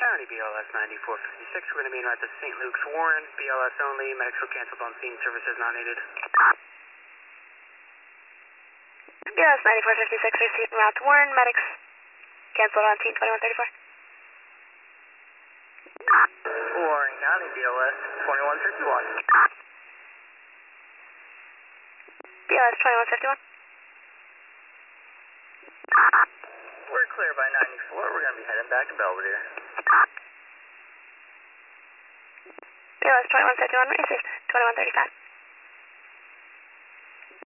County, BLS 9456. We're going to be en route to St. Luke's Warren. BLS only. Medics were canceled on scene. Services not needed. BLS 9456, received en route to Warren. Medics canceled on scene 2134. Warren County, BLS 2151. BLS 2151. We're clear by 94. We're going to be heading back to Belvedere. BLS 2151, received 2135.